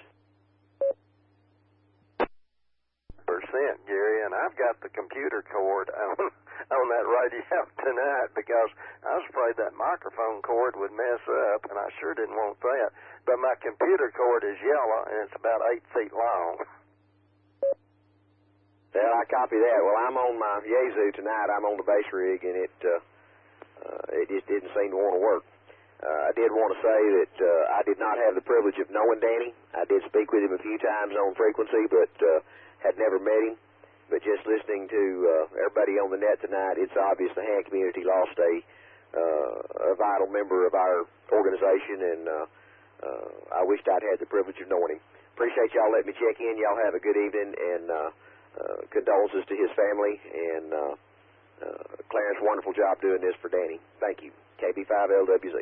[SPEAKER 1] Percent, Gary, and I've got the computer cord on, on that radio tonight because I was afraid that microphone cord would mess up, and I sure didn't want that. But my computer cord is yellow, and it's about eight feet long.
[SPEAKER 19] Well, I copy that. Well, I'm on my Yazoo tonight. I'm on the base rig, and it uh, uh, it just didn't seem to want to work. Uh, I did want to say that uh, I did not have the privilege of knowing Danny. I did speak with him a few times on frequency, but uh, had never met him. But just listening to uh, everybody on the net tonight, it's obvious the Han community lost a, uh, a vital member of our organization, and uh, uh, I wished I'd had the privilege of knowing him. Appreciate y'all letting me check in. Y'all have a good evening, and uh, uh, condolences to his family. And uh, uh, Clarence, wonderful job doing this for Danny. Thank you. K B five L W Z.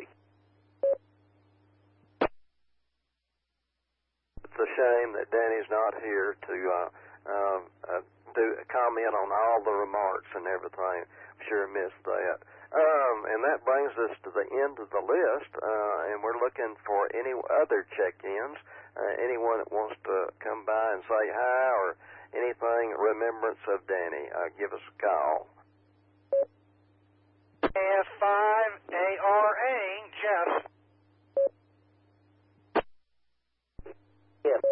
[SPEAKER 1] It's a shame that Danny's not here to uh, uh, uh, do comment on all the remarks and everything. Sure missed that. Um, and that brings us to the end of the list, uh, and we're looking for any other check-ins. Uh, anyone that wants to come by and say hi or anything remembrance of Danny, uh, give us a call.
[SPEAKER 21] F five A R A, Jeff.
[SPEAKER 19] Yes.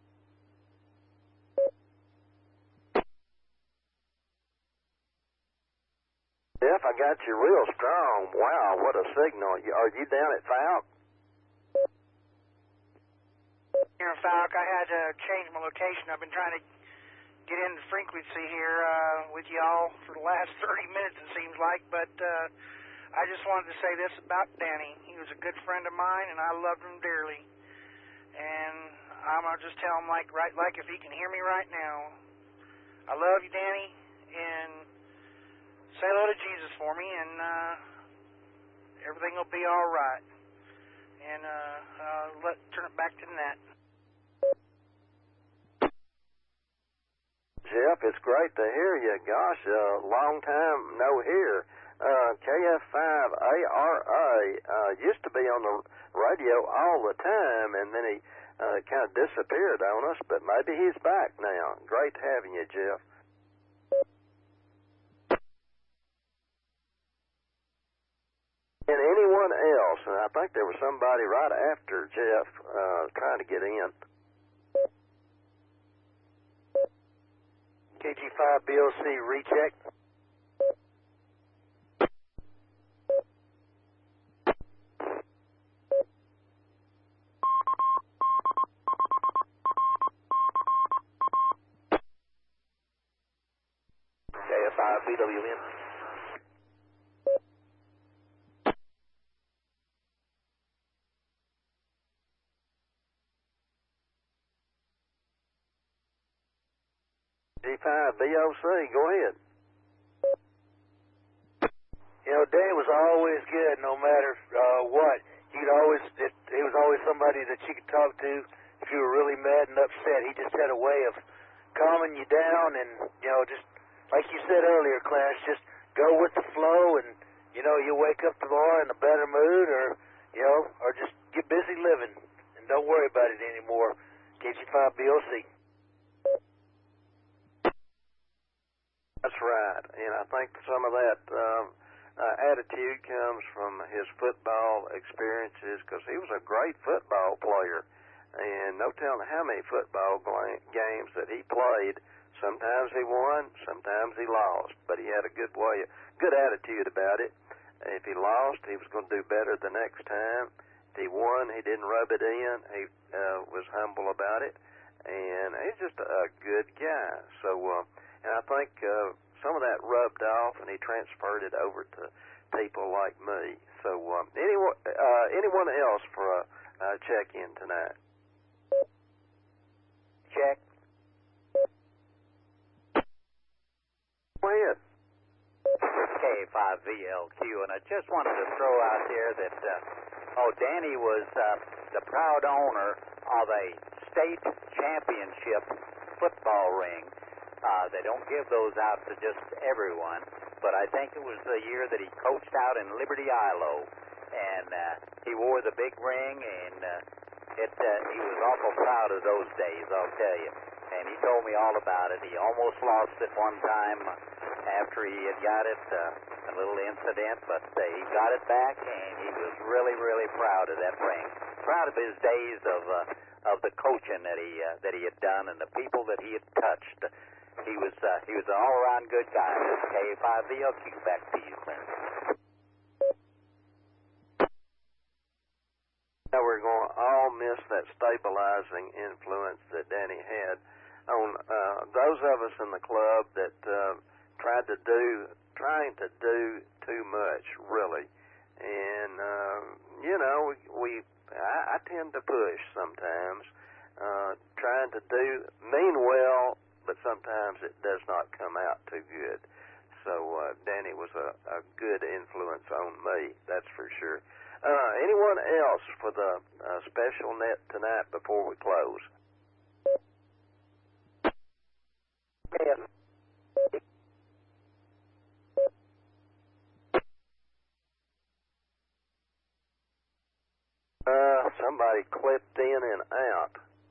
[SPEAKER 1] Jeff, I got you real strong. Wow, what a signal. Are you down at Falk?
[SPEAKER 21] Here in Falk, I had to change my location. I've been trying to get into frequency here uh, with y'all for the last thirty minutes, it seems like, but uh, I just wanted to say this about Danny. He was a good friend of mine, and I loved him dearly. And I'm going to just tell him, like, right, like if he can hear me right now, I love you, Danny, and say hello to Jesus for me, and uh, everything will be all right. And uh, uh, let turn it back to the net.
[SPEAKER 1] Jeff, it's great to hear you. Gosh, a uh, long time no hear. Uh, K F five A R A uh, used to be on the radio all the time, and then he uh, kind of disappeared on us, but maybe he's back now. Great having you, Jeff. And anyone else, and I think there was somebody right after Jeff uh, trying to get in.
[SPEAKER 21] K G five B O C recheck.
[SPEAKER 19] K F five B W N.
[SPEAKER 1] G five B O C, go ahead.
[SPEAKER 21] You know, Danny was always good, no matter uh, what. He'd always, it, he was always somebody that you could talk to if you were really mad and upset. He just had a way of calming you down, and you know, just like you said earlier, Clarence, just go with the flow, and you know, you wake up tomorrow in a better mood, or you know, or just get busy living and don't worry about it anymore. K G five B O C.
[SPEAKER 1] That's right, and I think some of that um, uh, attitude comes from his football experiences, because he was a great football player, and no telling how many football games that he played. Sometimes he won, sometimes he lost, but he had a good way, good attitude about it. If he lost, he was going to do better the next time. If he won, he didn't rub it in. He uh, was humble about it, and he's just a, a good guy. So. Uh, And I think uh, some of that rubbed off, and he transferred it over to people like me. So, um, anyone, uh, anyone else for a, a check-in tonight?
[SPEAKER 21] Check.
[SPEAKER 1] Go ahead.
[SPEAKER 4] K five V L Q, and I just wanted to throw out there that, uh, oh, Danny was uh, the proud owner of a state championship football ring. Uh, they don't give those out to just everyone, but I think it was the year that he coached out in Liberty, Ilo, and uh, he wore the big ring, and uh, it uh, he was awful proud of those days, I'll tell you. And he told me all about it. He almost lost it one time after he had got it, uh, a little incident, but uh, he got it back, and he was really, really proud of that ring. Proud of his days of uh, of the coaching that he uh, that he had done and the people that he had touched. He was uh, he was an all-around good guy. This K five V L Q, back to you, Clarence.
[SPEAKER 1] Now we're going to all miss that stabilizing influence that Danny had on uh, those of us in the club that uh, tried to do, trying to do too much, really. And, uh, you know, we, we I, I tend to push sometimes, uh, trying to do, mean well, but sometimes it does not come out too good. So uh, Danny was a, a good influence on me, that's for sure. Uh, anyone else for the uh, special net tonight before we close?
[SPEAKER 9] Yes.
[SPEAKER 1] Uh, somebody clipped in and out.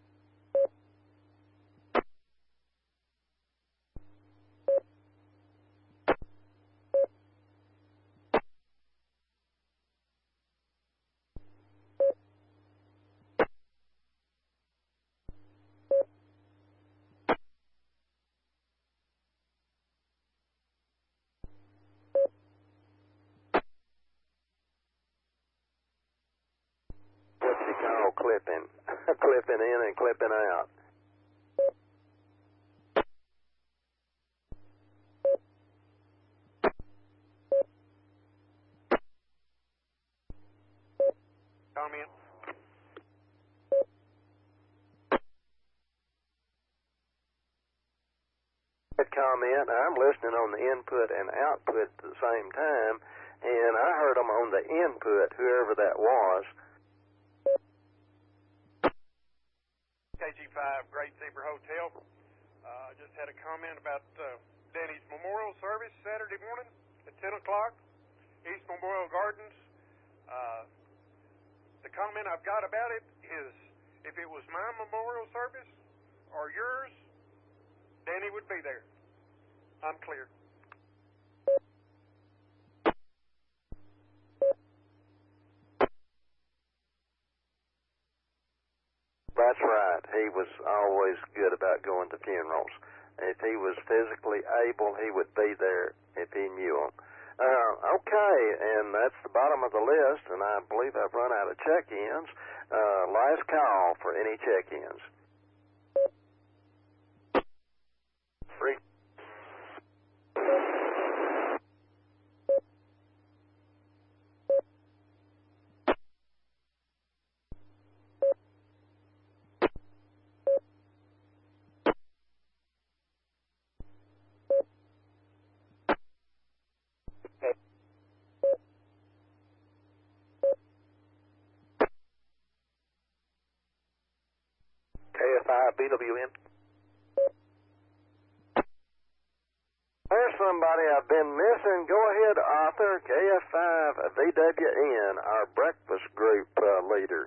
[SPEAKER 1] Clipping, clipping in and clipping out.
[SPEAKER 2] Comment.
[SPEAKER 1] Good comment. I'm listening on the input and output at the same time, and I heard them on the input, whoever that was.
[SPEAKER 2] K G five, Great Zebra Hotel. Uh, just had a comment about uh, Danny's memorial service Saturday morning at ten o'clock, East Memorial Gardens. Uh, the comment I've got about it is, if it was my memorial service or yours, Danny would be there. I'm clear.
[SPEAKER 1] That's right. He was always good about going to funerals. If he was physically able, he would be there if he knew them. Uh, okay, and that's the bottom of the list, and I believe I've run out of check-ins. Uh, last call for any check-ins. Free. K F I B W N. There's somebody I've been missing. Go ahead, Arthur. K F five V W N, our breakfast group uh, leader.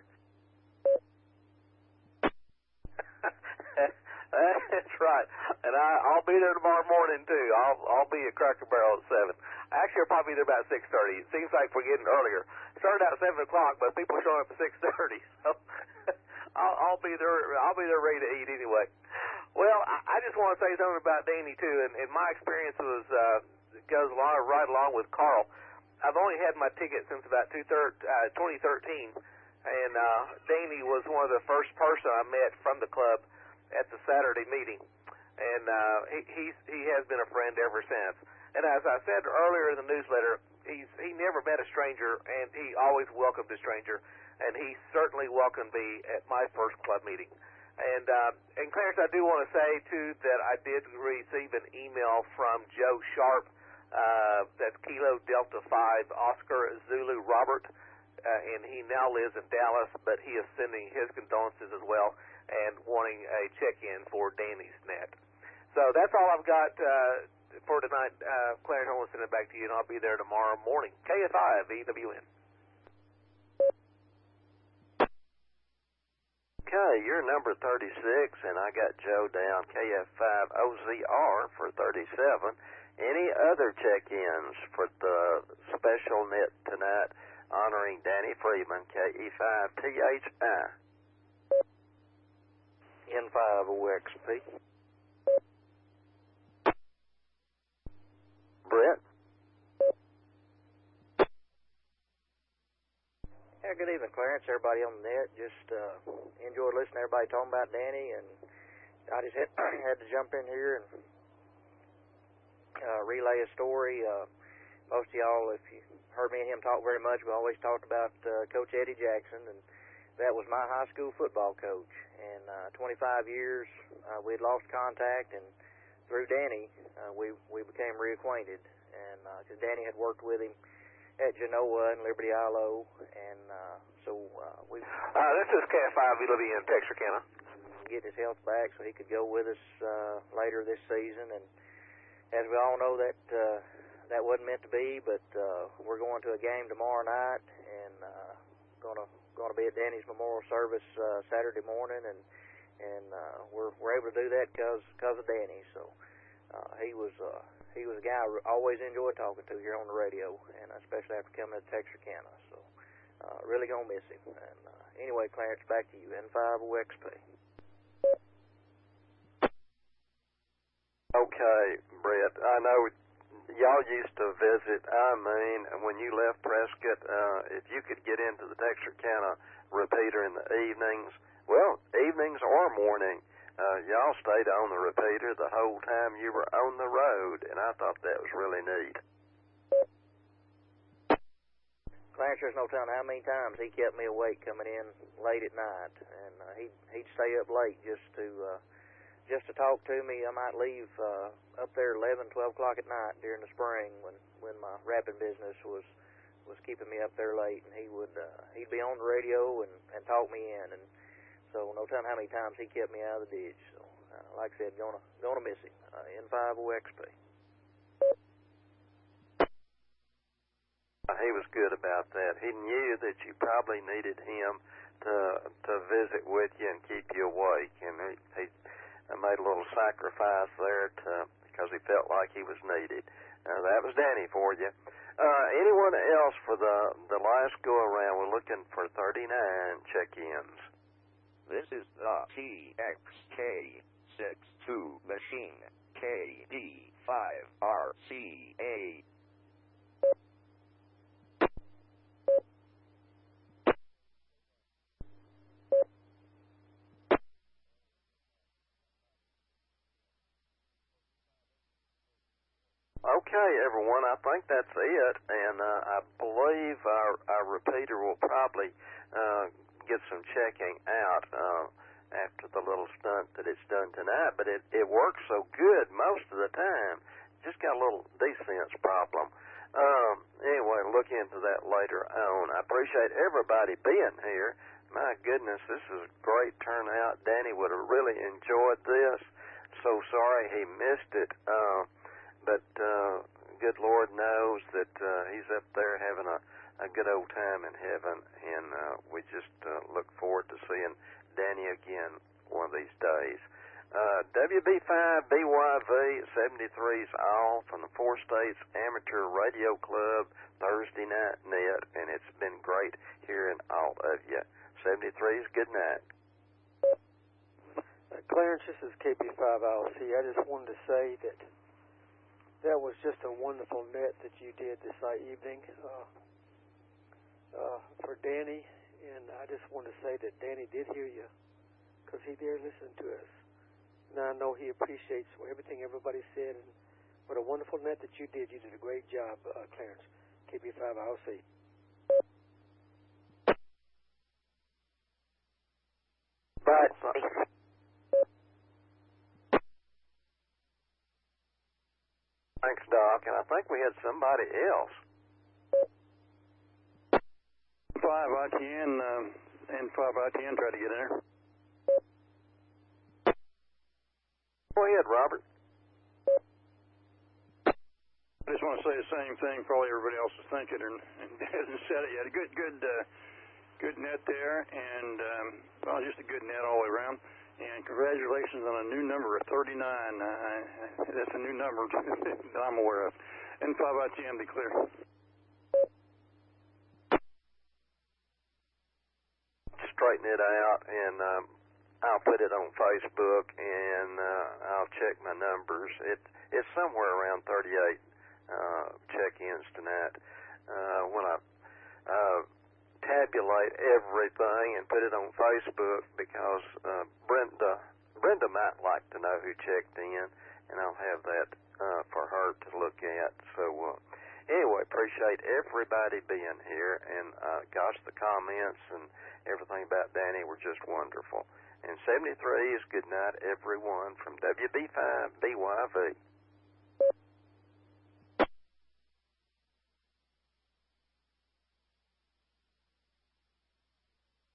[SPEAKER 5] That's right. And I, I'll be there tomorrow morning, too. I'll I'll be at Cracker Barrel at seven. Actually, I'll probably be there about six thirty. It seems like we're getting earlier. Started out at seven o'clock, but people are showing up at six thirty. So I'll, I'll be there. I'll be there ready to eat anyway. Well, I, I just want to say something about Danny, too. And, and my experience was uh, goes along, right along with Carl. I've only had my ticket since about two thir- uh, twenty thirteen. And uh, Danny was one of the first person I met from the club at the Saturday meeting, and uh, he he's, he has been a friend ever since. And as I said earlier in the newsletter, he's he never met a stranger, and he always welcomed a stranger, and he certainly welcomed me at my first club meeting. And uh, and Clarence, I do want to say too that I did receive an email from Joe Sharp. Uh, that's Kilo Delta Five Oscar Zulu Robert, uh, and he now lives in Dallas, but he is sending his condolences as well, and wanting a check-in for Danny's net. So that's all I've got uh, for tonight, uh, Clarence, I want to send it back to you, and I'll be there tomorrow morning. K F I V W N.
[SPEAKER 1] Okay, you're number thirty-six, and I got Joe down, K F five O Z R for thirty-seven. Any other check-ins for the special net tonight honoring Danny Freeman, K E five T H I?
[SPEAKER 4] N five O X P.
[SPEAKER 1] Brett?
[SPEAKER 6] Yeah, good evening, Clarence. Everybody on the net. Just uh, enjoyed listening to everybody talking about Danny, and I just had, had to jump in here and uh, relay a story. Uh, most of y'all, if you heard me and him talk very much, we always talked about uh, Coach Eddie Jackson, and that was my high school football coach. And uh, twenty-five years, uh, we had lost contact, and through Danny, uh, we we became reacquainted. And because uh, Danny had worked with him at Genoa and Liberty I L O, and uh, so uh, we.
[SPEAKER 5] Uh, this is K F I V W N Texarkana.
[SPEAKER 6] Get his health back so he could go with us uh, later this season, and as we all know, that uh, that wasn't meant to be. But uh, we're going to a game tomorrow night, and uh, gonna going to be at Danny's memorial service uh, Saturday morning, and and uh, we're we're able to do that because because of Danny. So uh, he was uh, he was a guy I always enjoyed talking to here on the radio, and especially after coming to Texarkana. So uh, really gonna miss him. And uh, anyway, Clarence, back to you. N five O X P.
[SPEAKER 1] Okay, Brett, I know y'all used to visit. I mean, when you left Prescott, uh, if you could get into the Texarkana repeater in the evenings, well, evenings or morning, uh, y'all stayed on the repeater the whole time you were on the road, and I thought that was really neat.
[SPEAKER 6] Clarence, there's no telling how many times he kept me awake coming in late at night, and uh, he'd, he'd stay up late just to... Uh, just to talk to me. I might leave uh, up there eleven, twelve o'clock at night during the spring when, when my wrapping business was was keeping me up there late, and he would uh, he'd be on the radio and, and talk me in, and so no telling how many times he kept me out of the ditch. So, uh, like I said, gonna gonna miss him. Uh, N five O X P.
[SPEAKER 1] He was good about that. He knew that you probably needed him to to visit with you and keep you awake, and he. he I made a little sacrifice there to, because he felt like he was needed. Uh, that was Danny for you. Uh, anyone else for the, the last go-around? We're looking for thirty-nine check-ins.
[SPEAKER 3] This is the T X K sixty-two machine, K D five R C A.
[SPEAKER 1] Okay, everyone, I think that's it, and uh, I believe our, our repeater will probably uh, get some checking out uh, after the little stunt that it's done tonight, but it, it works so good most of the time. Just got a little defense problem. Um, anyway, look into that later on. I appreciate everybody being here. My goodness, this is a great turnout. Danny would have really enjoyed this. So sorry he missed it. Uh, But uh, good Lord knows that uh, he's up there having a, a good old time in heaven, and uh, we just uh, look forward to seeing Danny again one of these days. Uh, W B five B Y V seventy-three's all from the Four States Amateur Radio Club Thursday Night Net, and it's been great hearing all of you. seventy-three's good night.
[SPEAKER 9] Uh, Clarence, this is K P five L C. I just wanted to say that that was just a wonderful net that you did this evening uh, uh, for Danny, and I just want to say that Danny did hear you because he there listened to us. Now I know he appreciates everything everybody said, and what a wonderful net that you did. You did a great job, uh, Clarence. K P five L C.
[SPEAKER 1] But thanks, Doc, and I think we had somebody else.
[SPEAKER 22] five I T N, um, N five I T N tried to get in there.
[SPEAKER 1] Go ahead, Robert.
[SPEAKER 22] I just want to say the same thing probably everybody else is thinking and, and hasn't said it yet. A good, good, uh, good net there, and um, well, just a good net all the way around. And congratulations on a new number of thirty-nine. Uh, that's a new number that I'm aware of. N five I T M, be clear.
[SPEAKER 1] Straighten it out, and um, I'll put it on Facebook, and uh, I'll check my numbers. It it's somewhere around thirty-eight uh, check-ins tonight. Uh, when I uh, tabulate everything and put it on Facebook, because uh, Brenda Brenda might like to know who checked in, and I'll have that uh, for her to look at. So uh, anyway, appreciate everybody being here, and uh, gosh, the comments and everything about Danny were just wonderful. And seventy-three is good night, everyone, from W B five B Y V.